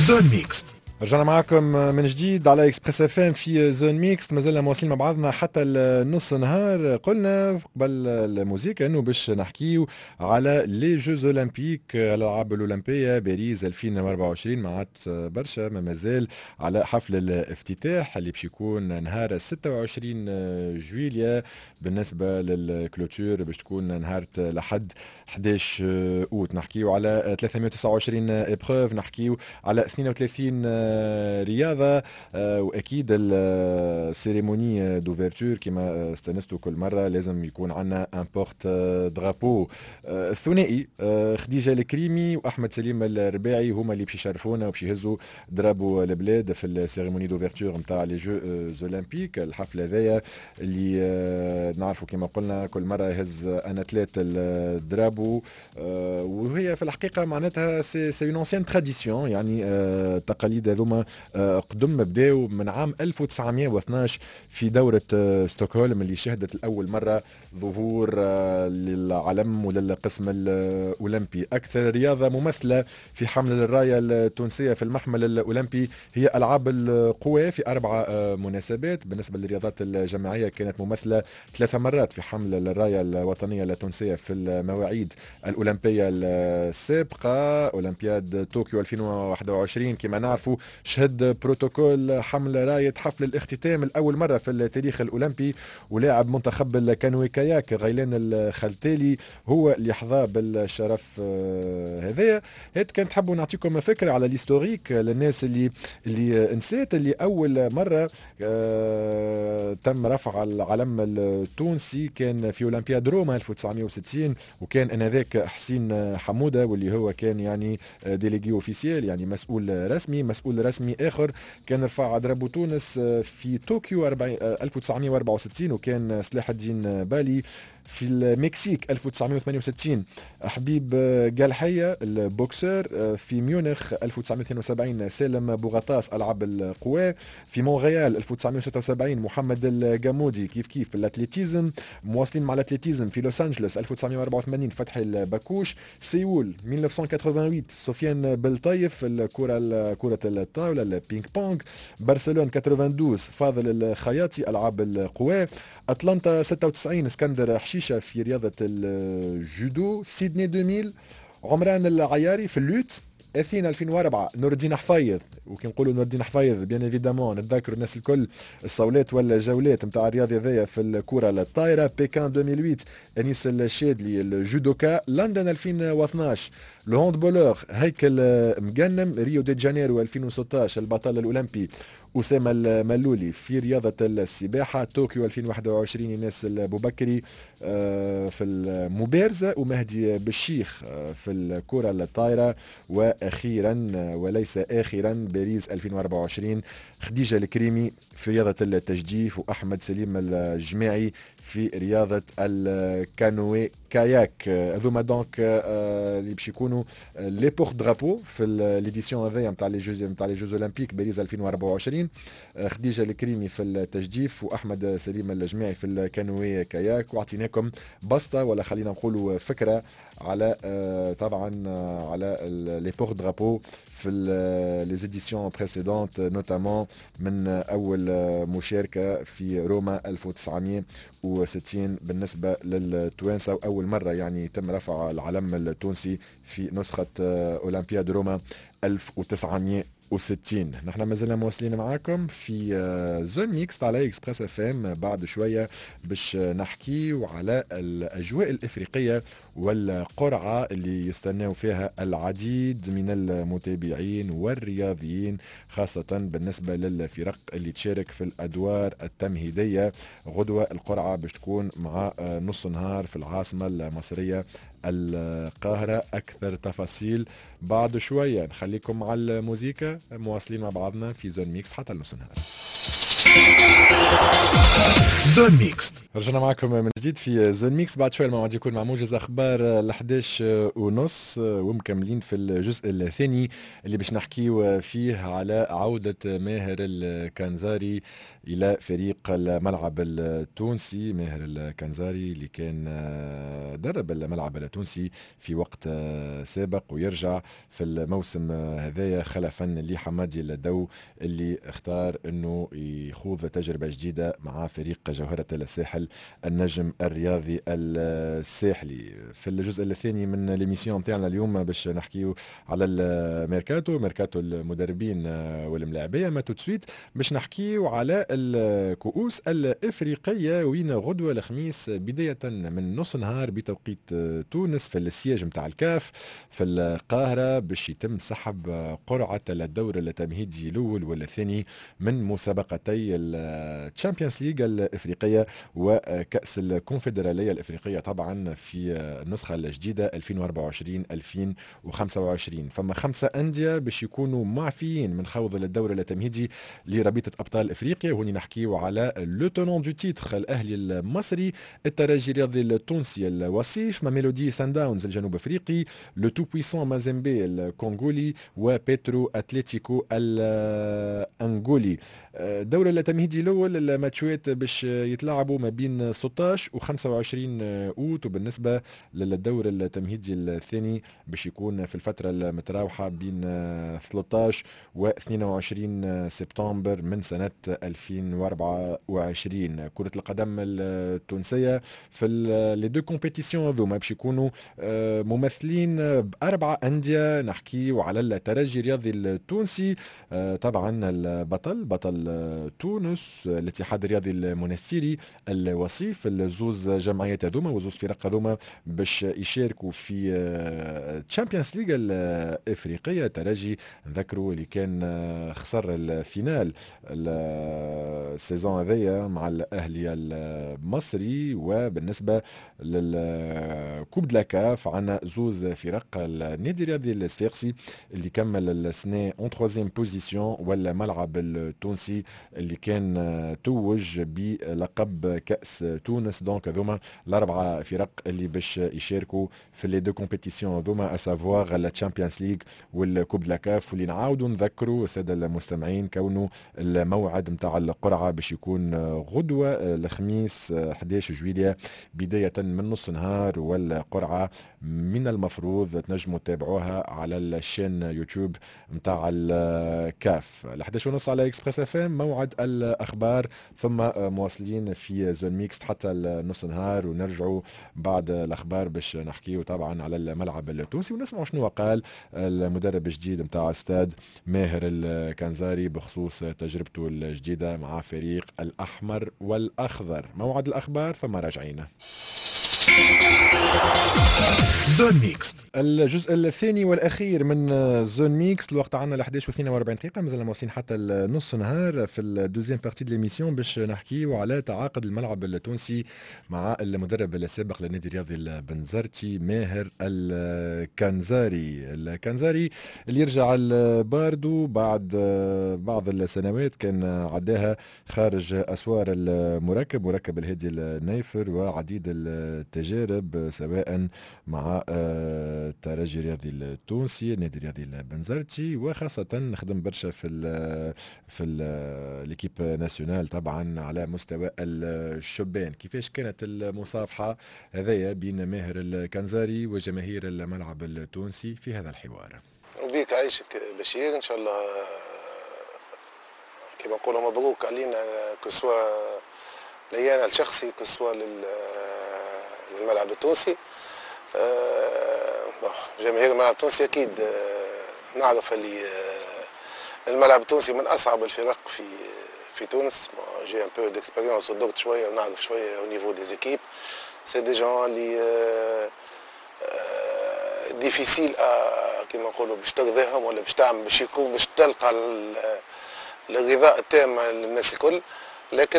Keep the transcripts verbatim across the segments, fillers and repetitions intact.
زون ميكست. رجعنا معكم من جديد على اكسبريس اف ام في زون ميكس. مازلنا مواصلين مع بعضنا حتى النص نهار. قلنا قبل الموسيقى انه باش نحكيو على لي جوز اولمبيك، الالعاب الاولمبيه باريس ألفين وأربعة وعشرين. معات برشا ما مازال على حفل الافتتاح اللي باش يكون نهار ستة وعشرين جويليا. بالنسبه للكلوتور باش تكون نهار لحد أحد عشر اوت. نحكيو على ثلاثمائة وتسعة وعشرين ابروف، نحكيو على اثنين وثلاثين رياضة، وأكيد السيريموني دوفيرتور كما استنستوا كل مرة لازم يكون عنا ان بورت درابو. الثنائي خديجة الكريمي وأحمد سليم الرباعي هما اللي باش يشرفونا وباش يهزوا درابو البلاد في السيريموني دوفيرتور نتاع لي جوز اولمبيك. الحفلة هذيا اللي نعرفوا كما قلنا كل مرة يهز ان اتليت الدرابو، وهي في الحقيقة معناتها سي اون انسيان تراديسيون، يعني التقاليد هذوما قدم بداوا من عام ألف وتسعمائة واثناشر في دورة ستوكهولم اللي شهدت الأول مرة ظهور للعلم وللقسم الأولمبي. أكثر رياضة ممثلة في حمل الراية التونسية في المحمل الأولمبي هي ألعاب القوى في أربع مناسبات. بالنسبة للرياضات الجماعية كانت ممثلة ثلاث مرات في حمل الراية الوطنية التونسية في المواعيد الأولمبية السابقة. أولمبياد طوكيو ألفين وواحد وعشرين كما نعرفوا شهد بروتوكول حمل راية حفل الاختتام الأول مرة في التاريخ الأولمبي، ولاعب منتخب الكانوي كاياك غيلان الخلتالي هو اللي حظى بالشرف هذايا. هاد كانت حابوا نعطيكم فكرة على الهيستوريك للناس اللي اللي نسيت اللي أول مرة آه تم رفع العلم التونسي كان في أولمبياد روما ألف وتسعمائة وستين، وكان انذاك حسين حمودة واللي هو كان يعني ديليغي اوفيسيال، يعني مسؤول رسمي. مسؤول رسمي اخر كان رفع درابو تونس في طوكيو ألف وتسعمائة وأربعة وستين وكان سلاح الدين بالي. في المكسيك ألف وتسعمائة وثمانية وستين حبيب قالحية البوكسر. في ميونخ ألف وتسعمائة واثنين وسبعين سالم بوغطاس ألعاب القوى. في مونريال ألف وتسعمائة وستة وسبعين محمد الجامودي كيف كيف الاتليتيزم. مواصلين مع الاتليتيزم في لوس أنجلوس ألف وتسعمائة وأربعة وثمانين فتحي الباكوش. سيول ألف وتسعمائة وثمانية وثمانين سفيان بالطيف الكرة كرة الطاولة البينج بونج. برشلونة اثنين وثمانين فاضل الخياطي ألعاب القوى. أتلانتا ستة وتسعين اسكندر حشيشة في رياضة الجودو. سيدني ألفين عمران العياري في اللوت. اثينا ألفين وأربعة نور الدين حفيظ، وكي نقولوا نور الدين حفيظ بيان ايفيدامون نتذكروا الناس الكل الصولات ولا الجولات نتاع الرياضه هذيا في الكره الطايره. بكين ألفين وثمانية انيس الشادلي الجودوكا. لندن ألفين واثناشر الهاندبولور هيكل مجنم. ريو دي جانيرو ألفين وستة عشر البطل الاولمبي أسامة الملولي في رياضة السباحة. طوكيو ألفين وواحد وعشرين إناس البوبكري في المبارزة، ومهدي بالشيخ في الكرة الطايرة. وأخيرا وليس آخرا باريس ألفين وأربعة وعشرين خديجة الكريمي في رياضة التجديف، وأحمد سليم الجماعي في رياضة الكانوي كاياك. هذوما دونك اللي باش يكونوا لي بور درابو في ليديسيون هذيا نتاع لي جوز نتاع لي جوز اولمبيك باريس ألفين وأربعة وعشرين. خديجه الكريمي في التجديف واحمد سليم الجماعي في الكانوي كاياك. واعطيناكم بسطه ولا خلينا نقولوا فكره على طبعا على لي بور درابو في لي زيديسيون بريسيدونت، نوتامون من اول مشاركه في روما ألف وتسعمائة وستين بالنسبه للتوانسه، واول مره يعني تم رفع العلم التونسي في نسخه اولمبياد روما ألف وتسعمائة وستين. نحن مازلنا مواصلين معاكم في زون ميكس على اكسبريس اف ام. بعد شويه باش نحكي على الاجواء الافريقيه والقرعه اللي يستناو فيها العديد من المتابعين والرياضيين، خاصه بالنسبه للفرق اللي تشارك في الادوار التمهيديه. غدوه القرعه باش تكون مع نص نهار في العاصمه المصريه القاهرة. أكثر تفاصيل بعد شوية. نخليكم مع الموسيقى مواصلين مع بعضنا في زون ميكس حتى النص نهار. زون ميكست. رجعنا معكم من جديد في زون ميكس. بعد شويه الموعد يكون مع موجز اخبار ال احداش ونص ومكملين في الجزء الثاني اللي باش نحكيو فيه على عوده ماهر الكنزاري الى فريق الملعب التونسي. ماهر الكنزاري اللي كان درب الملعب التونسي في وقت سابق ويرجع في الموسم هذايا خلفا لحمادي الدو اللي اختار انه يخوض تجربه جديده مع فريق جوهرة الساحل النجم الرياضي الساحلي. في الجزء الثاني من ليميسيون نتاعنا اليوم باش نحكيو على الميركاتو، ميركاتو المدربين والملاعبيه. ما توتسويت باش نحكيو على الكؤوس الافريقيه وين غدوه الخميس بدايه من نص نهار بتوقيت تونس في السياج نتاع الكاف في القاهره باش يتم سحب قرعه الدور التمهيدي الاول والثاني من مسابقتي الشامبيونز ليج الافريقيه وكاس الكونفدراليه الافريقيه طبعا في النسخه الجديده ألفين وأربعة وعشرين ألفين وخمسة وعشرين. فما خمسه انديه باش يكونوا معفيين من خوض الدور التمهيدي لرابطه ابطال افريقيا. وهني نحكيو على لو تونون دو تيتر الاهلي المصري، الترجي الرياضي التونسي الوصيف، ميلودي سان داونز الجنوب افريقي، لو تو بويسون مازيمبي الكونغولي وبيترو اتليتيكو الانغولي. الدور التمهيدي الاول الماتشات باش يتلعبوا ما بين ستة عشر و خمسة وعشرين اوت، وبالنسبه للدور التمهيدي الثاني باش يكون في الفتره المتراوحه بين ثلاثة عشر و اثنين وعشرين سبتمبر من سنه ألفين وأربعة وعشرين. كره القدم التونسيه في لي دو كومبيتيسيون هذوما باش يكونوا ممثلين باربعه انديه. نحكيو على الترجي الرياضي التونسي طبعا البطل بطل تونس، الاتحاد الرياضي المنستيري الوصيف، الزوز جمعيات هذوما وزوز فرق هذوما باش يشاركوا في تشامبيونز ليغ الافريقيه. ترجي نذكروا اللي كان خسر الفينال السيزون هذيا مع الاهلي المصري. وبالنسبه للكوب دلاكاف عندنا زوز فرق، النادي الرياضي الصفاقسي اللي كمل السنه اون تروزيام بوزيسيون والملعب التونسي اللي كان توج بلقب كأس تونس. دونك هذوما الأربعة فرق اللي باش يشاركوا في لي دو كومبيتيسيون هذوما اسافواغ الشامبيونز ليغ والكوب لاكاف. واللي نعاودوا نذكروا الساده المستمعين كونه الموعد نتاع القرعه باش يكون غدوه الخميس أحد عشر جويلية بدايه من نص نهار، والقرعه من المفروض تنجموا تتابعوها على الشين يوتيوب نتاع الكاف. أحد عشر ونص على اكسبريس اف ام موعد الاخبار، ثم مواصلين في زون ميكس حتى النص نهار ونرجعوا بعد الاخبار باش نحكيو طبعا على الملعب التونسي ونسمعوا شنو قال المدرب الجديد نتاع استاد ماهر الكنزاري بخصوص تجربته الجديده مع فريق الاحمر والاخضر. موعد الاخبار ثم راجعين. زون ميكس الجزء الثاني والاخير من زون ميكس. الوقت عندنا أحد عشر واثنين وأربعين دقيقه، مازال موصلين حتى النص نهار في الدوزيام بارتي دو ليميسيون باش نحكيو على تعاقد الملعب التونسي مع المدرب السابق للنادي الرياضي البنزرتي ماهر الكنزاري. الكنزاري اللي يرجع الباردو بعد بعض السنوات كان عداها خارج اسوار المركب، مركب الهادي النيفر، وعديد التجارب سواء مع الترجي الرياضي التونسي النادي الرياضي البنزرتي، وخاصة نخدم برشا في ال في ليكيب ناسيونال طبعا على مستوى الشبان. كيفاش كانت المصافحة هذيا بين ماهر الكنزاري وجماهير الملعب التونسي في هذا الحوار؟ وبيك عايشك بشير، ان شاء الله كما نقولوا مبروك علينا كسوا ليانا الشخصي كسوا للملعب التونسي. جماهير الملعب التونسي اكيد نعرف اللي الملعب التونسي من اصعب الفرق في في تونس. جي ان بو ديكسبيريونس ودرت شويه ونعرف شويه او نيفو دي زيكيب. سي دي جون اللي ديفيسيل كما نقولوا باش ترضيهم ولا باش تعمل باش يكون باش تلقى الغذاء التام للناس الكل، لكن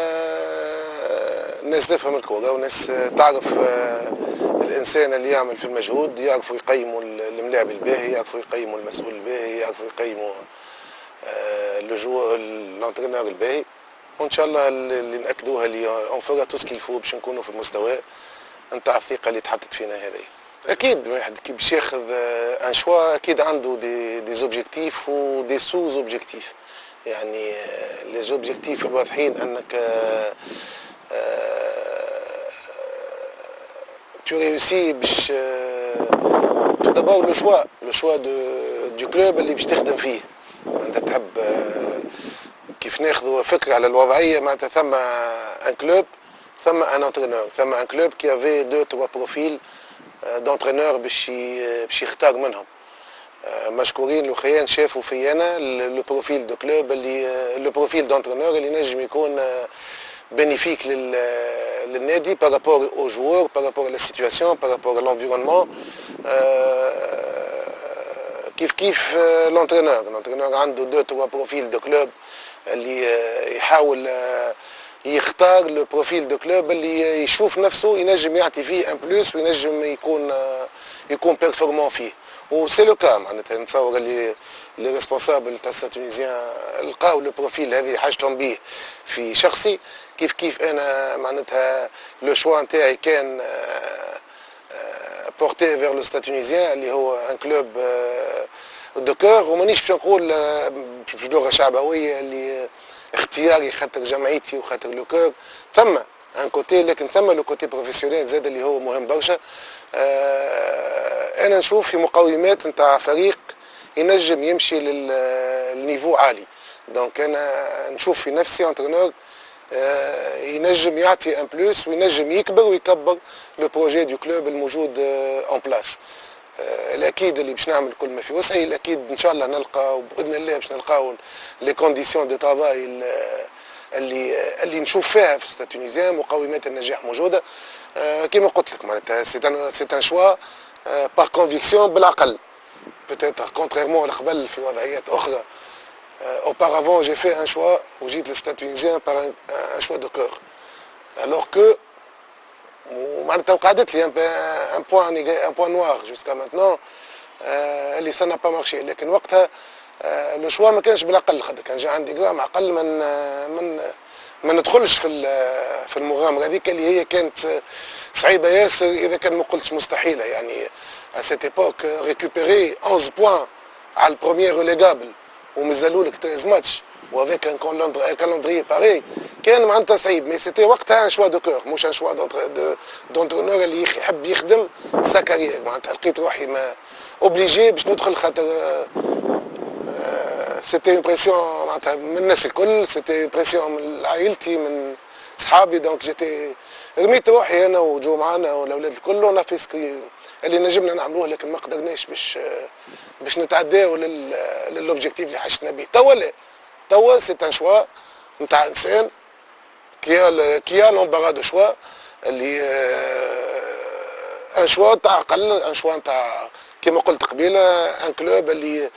الناس تفهم الكوره والناس تعرف الانسان اللي يعمل في المجهود، يعرفوا يقيموا الملاعب الباهي، يعرفوا يقيموا المسؤول الباهي، يعرفوا يقيموا اللجوء الانترينور الباهي. وان شاء الله اللي ناكدوها اللي اون فورا تو سكيل باش نكونوا في المستوى نتاع الثقه اللي تحطت فينا هذه. اكيد واحد كي باش ياخذ ان شوا اكيد عنده دي دي زوبجيكتيف ودي سو زوبجيكتيف. يعني لي زوبجيكتيف الواضحين انك tu réussis باش tout d'abord le choix le choix de du club اللي باش تخدم فيه. انت تحب كيف ناخذوا فكره على الوضعيه معناتها ثم ان كلوب ثم ان انترينور ثم ان كلوب كي افي دو تروا بروفيل دونترينور باش باش يختار منهم. مشكورين الاخوان شافوا في انا لو بروفيل دو كلوب اللي لو بروفيل دونترينور اللي نجم يكون bénéfique للنادي par rapport aux joueurs, par rapport à la situation, par rapport à l'environnement. كيف كيف l'entraîneur l'entraîneur عنده دو تروا بروفيل دو كلوب اللي يحاول يختار لو بروفيل دو كلوب اللي يشوف نفسه ينجم يعطي فيه ان بلوس وينجم يكون يكون بيرفورمون فيه. وسي لو كا معناتها نتصور اللي لي ريسبونسابل تاع ستاد تونيزيان لقاو لو بروفيل هذه حاجتهم به في شخصي. كيف كيف انا معناتها لو شوا نتاعي كان بورتي فيغ لو ستاد تونيزيان اللي هو ان كلوب دو كور. ومانيش باش نقول بلغه شعبويه اللي اختياري خاطر جمعيتي وخاطر لو كور. ثم ان كوتي لكن ثم لو كوتي بروفيسيونيل زاد اللي هو مهم برشا. انا نشوف في مقومات نتاع فريق ينجم يمشي للنيفو عالي. دونك انا نشوف في نفسي انترينور ينجم يعطي ان بلوس وينجم يكبر ويكبر لو بروجي دو كلوب الموجود اون بلاس. الاكيد اللي باش نعمل كل ما في وسعي. الاكيد ان شاء الله نلقى باذن الله باش نلقاو لي كونديسيون دو ترافاي اللي اللي نشوف فيها في ستاد تونيزيان. مقومات النجاح موجوده كما قلت لك معناتها سي ان سي ان شوا بار كونفيكسيون بالعقل. peut-être contrairement لقبل في وضعيات اخرى. auparavant j'ai fait un choix وجيت للستاد تونيزيان par un, un choix de cœur alors que معناتها وقعدت لي ان بوان ان بوان نوار جوسكا ماتنون اللي سا با مارشي. لكن وقتها لو شوا ما كانش بالعقل خاطر كان جا عندي جرام عقل من من ما ندخلش في في المغامره هذيك اللي هي كانت صعيبه ياسر اذا كان ما قلتش مستحيله. يعني à cette époque récupérer onze points على البروميير ريليغابل ومازالوا لك ثلاثة ماتش وافيك ان كالندري باري كان معناتها صعيب. مي سيتي وقتها ان شوا دو كور مش ان شوا دونترونور اللي يحب يخدم سا كارير. معناتها لقيت روحي ما اوبليجي باش ندخل خاطر سيتي اون بريسيون معناتها من الناس الكل. سيتي اون بريسيون من عائلتي من صحابي. دونك جيتي رميت روحي انا وجو معانا والاولاد الكل ونا في سكي اللي نجمنا نعملوه لكن ما قدرناش باش باش نتعداو للوبجيكتيف اللي حشنا به. توا لا توا سي ان شوا نتاع انسان كي كي لومبارا دو شوا اللي ان شوا تاع عقل ان شوا نتاع كما قلت قبيله ان كلوب اللي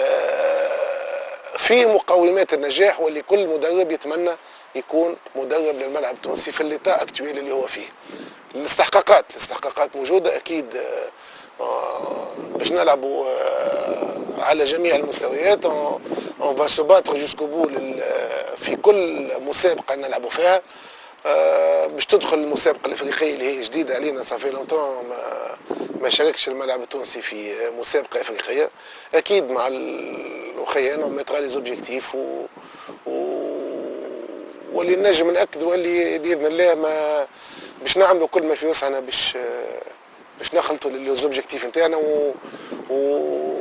فيه مقومات النجاح واللي كل مدرب يتمنى يكون مدرب للملعب التونسي في الليتا اكتويل اللي هو فيه. الاستحقاقات الاستحقاقات موجوده اكيد باش نلعبوا على جميع المستويات. اون فا سو باتر جوسكو بو في كل مسابقه نلعبوا فيها باش تدخل المسابقه الافريقيه اللي هي جديده علينا. صافي لونتون ما, ما شاركش الملعب التونسي في مسابقه افريقيه. اكيد مع الاخوان اون ميترا لي زوبجيكتيف و, و واللي نجم ناكد واللي باذن الله ما باش نعملوا كل ما في وسعنا باش باش نخلطوا للزوبجيكتيف نتاعنا و... و...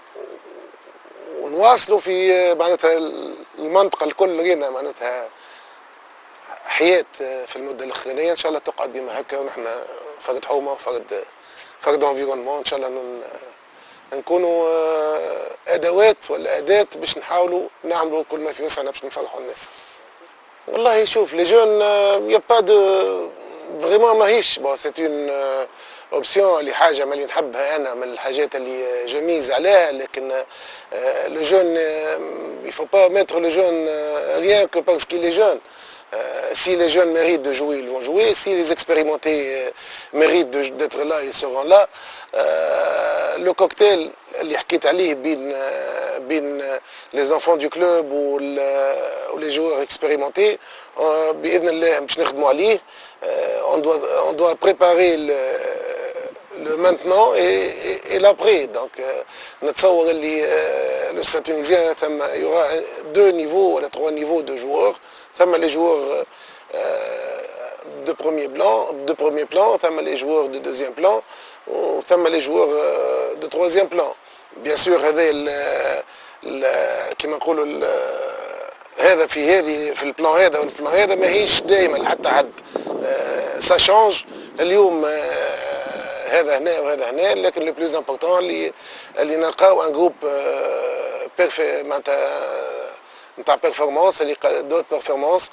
ونواصلوا في معناتها المنطقه الكل لينا معناتها حياه في المده الاخرانيه ان شاء الله تقعد ديما هكا. ونحن فرد حومه وفرد فرد انفيرونمون ان شاء الله نكونوا ادوات ولا اداه باش نحاولوا نعملوا كل ما في وسعنا باش نفرحوا الناس. والله شوف لي جون يا با دو فريمون ماهيش بون سيت اون اوبسيون اللي حاجه مالي نحبها انا من الحاجات اللي جميز عليها. لكن لو جون يفو با ميتر لو جون ريان كو باسكو كي لي جون. Si les jeunes méritent de jouer, ils vont jouer. Si les expérimentés méritent d'être là, ils seront là. Euh, le cocktail اللي حكيت عليه بين بين لي زونفون دو كلوب ولي جوار اكسبيريمونتي باذن الله باش نخدموا عليه. اون دوا اون دوا بريباري le maintenant et, et, et l'après. Donc, euh, نتصور اللي euh, le Stade tunisien, il y aura deux niveaux, ou trois niveaux de joueurs. ثم les joueurs euh, de premier plan, de premier plan, ثم les joueurs de deuxième plan, ثم les joueurs euh, de troisième plan. Bien sûr, هذا كما نقولوا هذا في هذه في البلان هذا والبلان هذا ماهيش دائما حتى حد سا شانج. اليوم هذا هنا وهذا هنا، لكن لو بلوز امبورطون اللي اللي نلقاو ان جروب بيرفي معناتها نتاع بيرفورمانس اللي دوت بيرفورمانس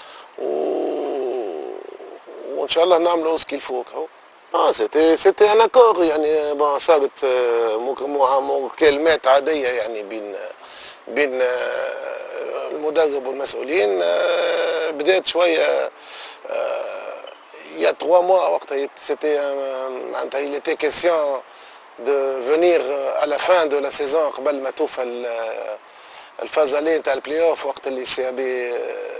وان شاء الله نعملوا سكيل فوق. اه سيتي سيتي ان اكور يعني بون صارت مكالمات عاديه يعني بين بين المدرب والمسؤولين. بدات شويه il y a trois mois وقتها c'était معناتها il était question de venir à la fin de la saison قبل ما توفى الفاز عليه نتاع البلاي اوف، وقت اللي سي بي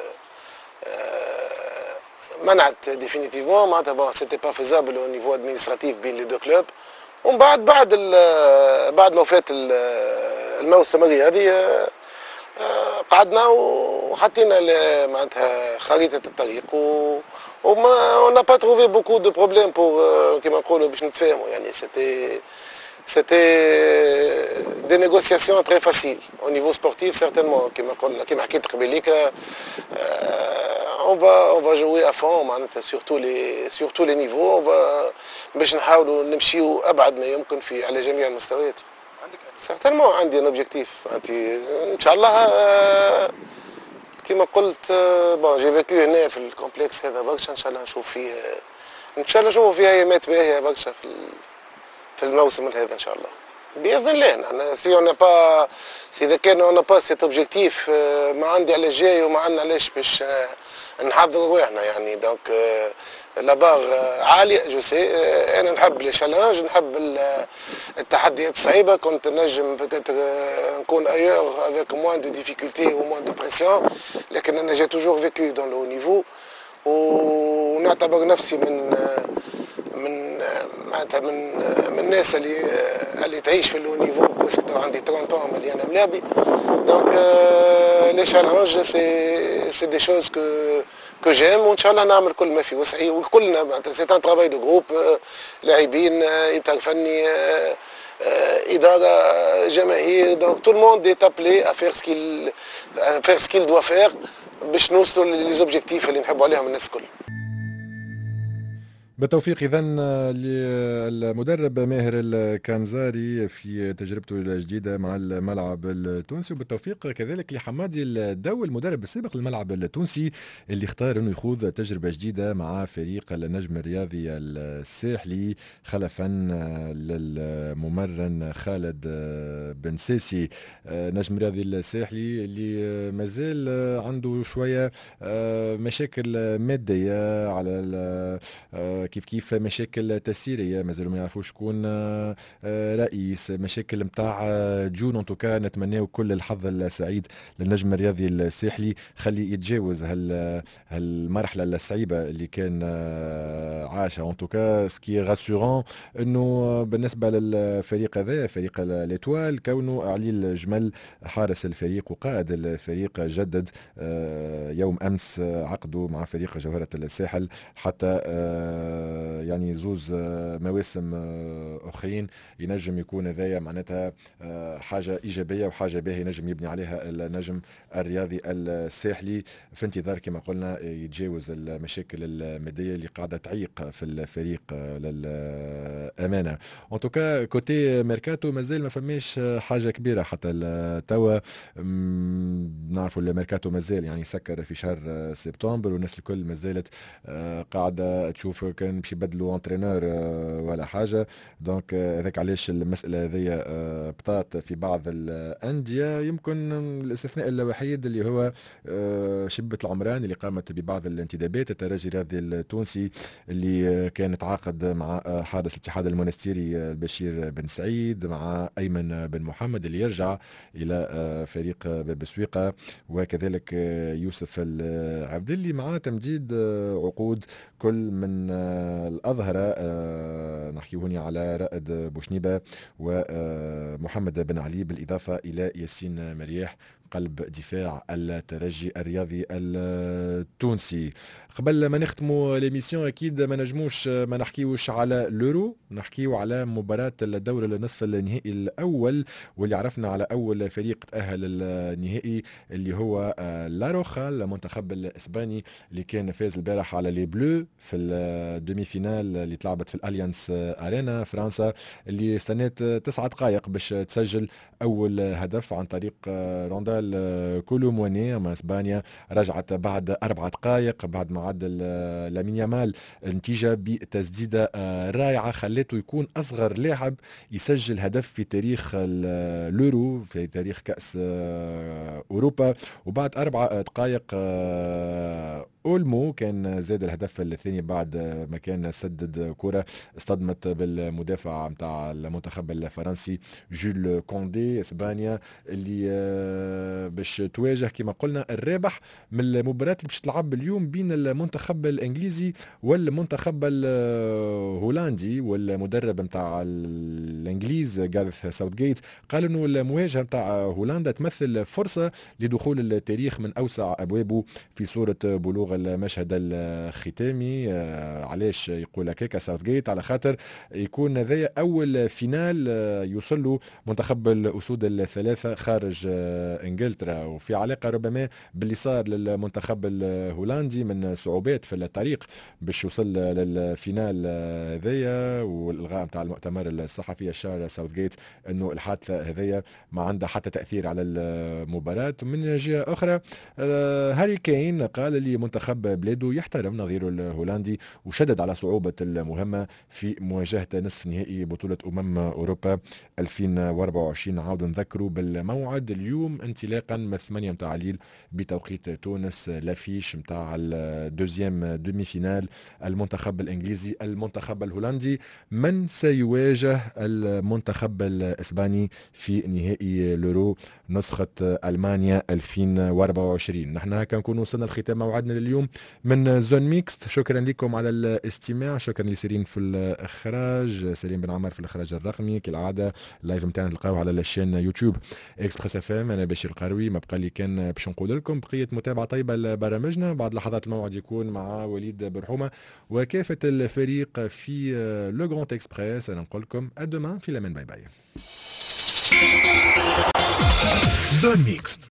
منعت ديفينيتيفمون معناتها بون سيتي با فيزابل او نيفو ادمينستراتيف بين لي دو كلوب. ومن بعد بعد بعد ما فات الموسم هذه قعدنا وحطينا معناتها خريطه الطريق وما on n'a pas trouvé beaucoup de problèmes pour كما نقولوا باش نتفاهموا يعني. c'était c'était des négociations très faciles au niveau sportif certainement كما قلنا كما حكيت قبيليك. on va on va jouer à fond معناتها sur tous les sur tous les niveaux. on va باش نحاولوا نمشيو ابعد ما يمكن في على جميع المستويات. certainement عندي un objectif انت ان شاء الله كما قلت. بون جي فيكو هنا في الكومبلكس هذا برشا، ان شاء الله نشوف فيه ان شاء الله نشوفوا فيه ايامات باهيه برشا في في الموسم هذا ان شاء الله باذن الله. نحن سي اون با سي اذا كان اون با سيت اوبجيكتيف ما عندي على الجاي وما عندنا علاش باش نحضروا روحنا يعني. دونك لا باغ عاليه جو سي. انا نحب لي شالنج، نحب التحديات الصعيبه. كنت نجم بتاتر نكون ايور افيك موان دو ديفيكولتي و موان دو بريسيون، لكن انا جي توجور فيكو دون لو نيفو ونعتبر نفسي من من معناتها من من الناس اللي اللي تعيش في اللو نيفو باسكو عندي ثلاثين ans مليانه ملابي. دونك لي شالنج سي سي دي شوز كو كو جيم وان شاء الله نعمل كل ما في وسعي. وكلنا معناتها سي ان ترافاي دو جروب، لاعبين، اطار فني، اداره، جماهير. دونك تو الموند est appelé à faire ce qu'il à faire ce qu'il doit faire باش نوصلوا لي زوبجيكتيف اللي نحبوا عليهم الناس الكل. بالتوفيق إذا للمدرب ماهر الكنزاري في تجربته الجديدة مع الملعب التونسي، وبالتوفيق كذلك لحمادي الدو المدرب السابق للملعب التونسي اللي اختار أنه يخوض تجربة جديدة مع فريق النجم الرياضي الساحلي خلفا للممرن خالد بن ساسي. نجم الرياضي الساحلي اللي مازال عنده شوية مشاكل مادية على كيف كيف مشاكل تسييريه، مازالوا ما يعرفوش شكون رئيس، مشاكل نتاع جون. ان توكا نتمناو كل الحظ السعيد للنجم الرياضي الساحلي، خلي يتجاوز هال هالمرحله الصعيبه اللي كان عاشها. ان توكا سكي غاسورون انه بالنسبه للفريق هذا فريق الاتوال كونه علي جمل حارس الفريق وقائد الفريق جدد يوم امس عقده مع فريق جوهره الساحل حتى يعني زوز مواسم اخرين. ينجم يكون هذايا معناتها حاجه ايجابيه وحاجه باهيه ينجم يبني عليها النجم الرياضي الساحلي في انتظار كما قلنا يتجاوز المشاكل الماديه اللي قاعده تعيق في الفريق للامانه. ان توكا كوتي ميركاتو مازال ما فماش حاجه كبيره حتى توا. نعرفوا الميركاتو مازال يعني سكر في شهر سبتمبر والناس الكل مازالت قاعده تشوف كان باش يبدلوا انترينور ولا حاجه. دونك هذاك علاش المساله هذه بطات في بعض الانديه. يمكن الاستثناء الوحيد اللي هو شبة العمران اللي قامت ببعض الانتدابات. الترجي الرياضي التونسي اللي كان تعاقد مع حارس الاتحاد المنستيري البشير بن سعيد، مع ايمن بن محمد اللي يرجع الى فريق بسويقه، وكذلك يوسف العبدلي مع تمديد عقود كل من الأظهرة. نحكي هنا على رائد بوشنيبة ومحمد بن علي، بالإضافة إلى ياسين مرياح قلب دفاع الترجي الرياضي التونسي. قبل ما نختموا ليميسيون اكيد ما نجموش ما نحكيوش على لورو، نحكيو على مباراة الدور النصف النهائي الاول، واللي عرفنا على اول فريق تأهل النهائي اللي هو لاروخا المنتخب الاسباني اللي كان فاز البارح على لي بلو في الدومي فينال اللي تلعبت في الاليانس ارينا فرنسا، اللي استنت تسعة دقائق باش تسجل اول هدف عن طريق روندا كولوموني. اما اسبانيا رجعت بعد اربع دقائق بعد ما عدل لامين يامال النتيجه بتسديده رائعه خلته يكون اصغر لاعب يسجل هدف في تاريخ اليورو في تاريخ كاس اوروبا. وبعد اربع دقائق اولمو كان زاد الهدف الثاني بعد ما كان سدد كره اصطدمت بالمدافع نتاع المنتخب الفرنسي جول كوندي. اسبانيا اللي باش تواجه كما قلنا الرابح من المباراة اللي باش تلعب اليوم بين المنتخب الانجليزي والمنتخب الهولندي. والمدرب نتاع الانجليز جارث ساوثغيت قال انه المواجهه نتاع هولندا تمثل فرصه لدخول التاريخ من اوسع ابوابه في صوره بلوغ المشهد الختامي. علاش يقول هكاك ساوثغيت؟ على خاطر يكون هذا اول فينال يوصل له منتخب الاسود الثلاثه خارج انجلترا، وفي علاقه ربما باللي صار للمنتخب الهولندي من صعوبات في الطريق باش يوصل للفينال هذايا. والالغاء نتاع المؤتمر الصحفي اشار ساوثغيت انه الحادثه هذايا ما عندها حتى تاثير على المباراه. من جهه اخرى هاري كين قال لي منتخب بلاده يحترم نظيره الهولندي، وشدد على صعوبه المهمه في مواجهه نصف نهائي بطوله امم اوروبا ألفين وأربعة وعشرين. عاودوا نذكروا بالموعد اليوم انطلاقا من ثمانية متاع الليل بتوقيت تونس، لافيش متاع الدوزيام دومي فينال المنتخب الانجليزي المنتخب الهولندي. من سيواجه المنتخب الاسباني في نهائي اليورو نسخة المانيا ألفين وأربعة وعشرين؟ نحن هكا نكون وصلنا لختام موعدنا لليوم من زون ميكست. شكرا لكم على الاستماع، شكرا لسيرين في الاخراج، سليم بن عمر في الاخراج الرقمي كالعاده. اللايف نتاعنا تلقاوه على الشين يوتيوب اكسبريس اف ام. انا بشير القروي، ما بقى لي كان باش نقول لكم بقيه متابعه طيبه لبرامجنا. بعد لحظات الموعد يكون مع وليد برحومه وكافه الفريق في لو غراند اكسبريس. انا نقول لكم ادوما في الامان، باي باي. زون ميكست.